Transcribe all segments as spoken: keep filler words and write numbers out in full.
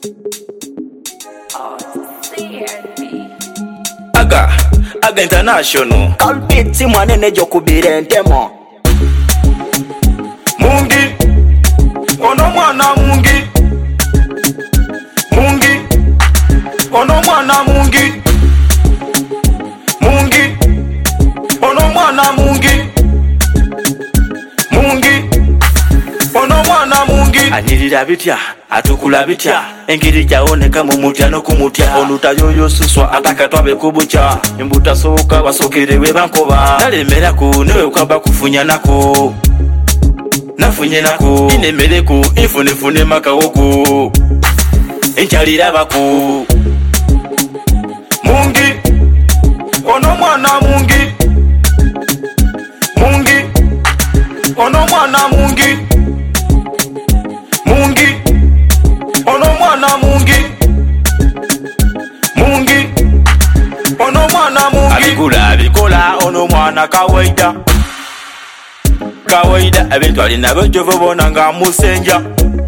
Aga, Aga International. Kalpiti mwanene jokubire ntemo. Mungi, ono mwana mungi. Mungi, ono mwana mungi. Mungi, ono mwana mungi. Mungi, ono mwana mungi. Anirira bitya, atukula bitya. Engiri jaoneka mu mutya no kumutya. Olutayoyo suswa atakatwabe kubucha. Embuta soka basokerewe bankoba. Nalemera ku newe ukaba kufunya nako. Nafunye nako inemere ku ifune fune makawoku. Enchalira baku. Mungi, ono mwana mungi. Mungi, ono mwana mungi. Mungi, ono mwana mungi. Mungi, ono mwana mungi. Abikula abikola ono mwana kawaida. Kawaida ebintu alina bejovo bona nga musenja.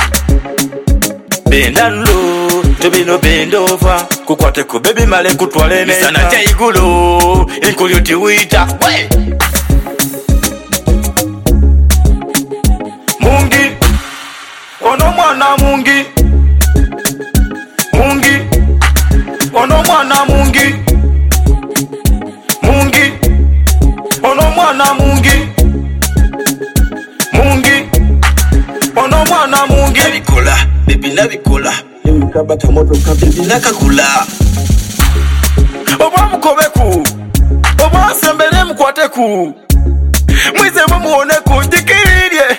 Benda nlo, tebino bend over. Kukwate ku baby male kutwale neza. Sana cha igulu, inkuli utiwita. Mungi, ono mwana mungi. Mungi, ono mwana mungi. Mungi, ono mwana mungi. Mungi, ono mwana mungi. Nabikola, baby nabikola. Nikaba kamoto ka baby nakakula. Oba mukobeku, oba sembere mukwateku. Mwize mumuoneku ndikirirye.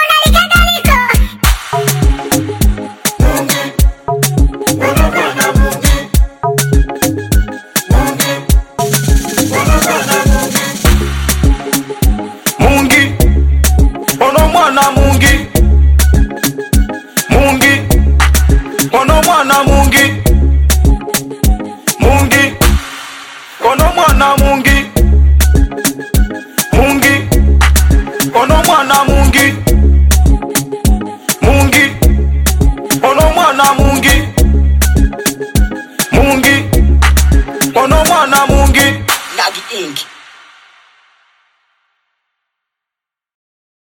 Mungi, ono mwana mungi. Mungi, ono mwana mungi. Mungi, ono mwana mungi. Mungi, ono mwana mungi. Mungi, ono mwana mungi.